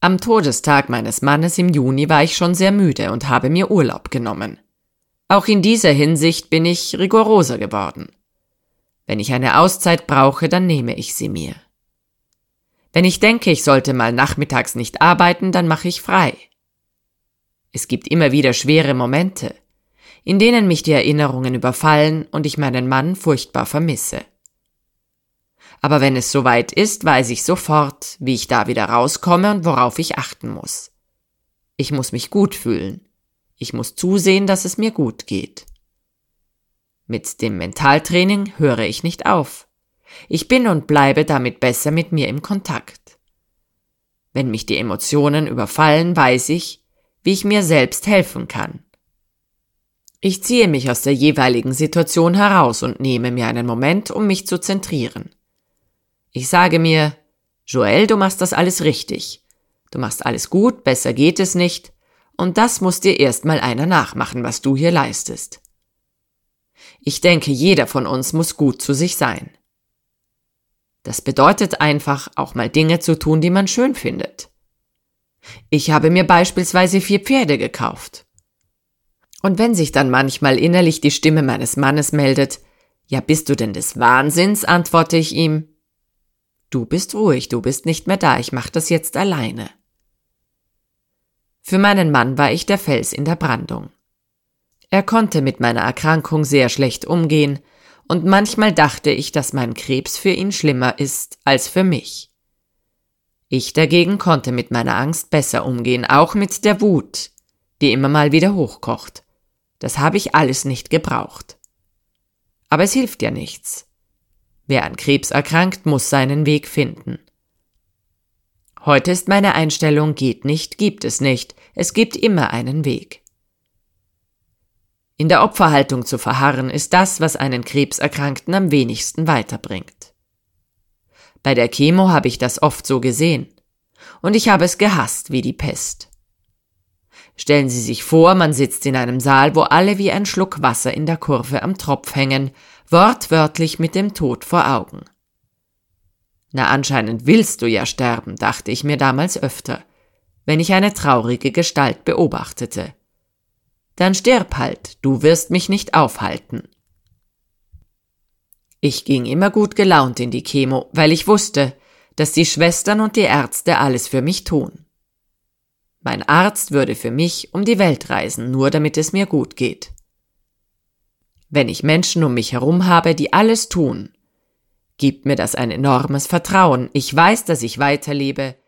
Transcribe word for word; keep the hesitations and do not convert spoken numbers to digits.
Am Todestag meines Mannes im Juni war ich schon sehr müde und habe mir Urlaub genommen. Auch in dieser Hinsicht bin ich rigoroser geworden. Wenn ich eine Auszeit brauche, dann nehme ich sie mir. Wenn ich denke, ich sollte mal nachmittags nicht arbeiten, dann mache ich frei. Es gibt immer wieder schwere Momente, in denen mich die Erinnerungen überfallen und ich meinen Mann furchtbar vermisse. Aber wenn es soweit ist, weiß ich sofort, wie ich da wieder rauskomme und worauf ich achten muss. Ich muss mich gut fühlen. Ich muss zusehen, dass es mir gut geht. Mit dem Mentaltraining höre ich nicht auf. Ich bin und bleibe damit besser mit mir im Kontakt. Wenn mich die Emotionen überfallen, weiß ich, wie ich mir selbst helfen kann. Ich ziehe mich aus der jeweiligen Situation heraus und nehme mir einen Moment, um mich zu zentrieren. Ich sage mir, Joel, du machst das alles richtig. Du machst alles gut, besser geht es nicht. Und das muss dir erst mal einer nachmachen, was du hier leistest. Ich denke, jeder von uns muss gut zu sich sein. Das bedeutet einfach, auch mal Dinge zu tun, die man schön findet. Ich habe mir beispielsweise vier Pferde gekauft. Und wenn sich dann manchmal innerlich die Stimme meines Mannes meldet, ja, bist du denn des Wahnsinns, antworte ich ihm, du bist ruhig, du bist nicht mehr da, ich mache das jetzt alleine. Für meinen Mann war ich der Fels in der Brandung. Er konnte mit meiner Erkrankung sehr schlecht umgehen und manchmal dachte ich, dass mein Krebs für ihn schlimmer ist als für mich. Ich dagegen konnte mit meiner Angst besser umgehen, auch mit der Wut, die immer mal wieder hochkocht. Das habe ich alles nicht gebraucht. Aber es hilft ja nichts. Wer an Krebs erkrankt, muss seinen Weg finden. Heute ist meine Einstellung, geht nicht, gibt es nicht. Es gibt immer einen Weg. In der Opferhaltung zu verharren, ist das, was einen Krebserkrankten am wenigsten weiterbringt. Bei der Chemo habe ich das oft so gesehen. Und ich habe es gehasst wie die Pest. Stellen Sie sich vor, man sitzt in einem Saal, wo alle wie ein Schluck Wasser in der Kurve am Tropf hängen, wortwörtlich mit dem Tod vor Augen. Na, anscheinend willst du ja sterben, dachte ich mir damals öfter, wenn ich eine traurige Gestalt beobachtete. Dann stirb halt, du wirst mich nicht aufhalten. Ich ging immer gut gelaunt in die Chemo, weil ich wusste, dass die Schwestern und die Ärzte alles für mich tun. Mein Arzt würde für mich um die Welt reisen, nur damit es mir gut geht. Wenn ich Menschen um mich herum habe, die alles tun, gibt mir das ein enormes Vertrauen. Ich weiß, dass ich weiterlebe